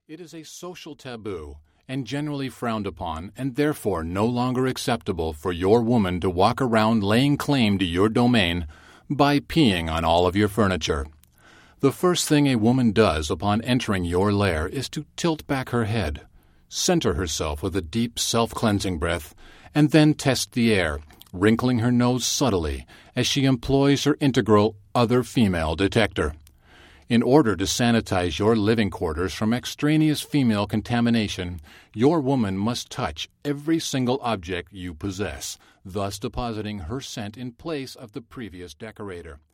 It is a social taboo and generally frowned upon and therefore no longer acceptable for your woman to walk around laying claim to your domain by peeing on all of your furniture. The first thing a woman does upon entering your lair is to tilt back her head, center herself with a deep self-cleansing breath, and then test the air, wrinkling her nose subtly as she employs her integral other female detector. In order to sanitize your living quarters from extraneous female contamination, your woman must touch every single object you possess, thus depositing her scent in place of the previous decorator.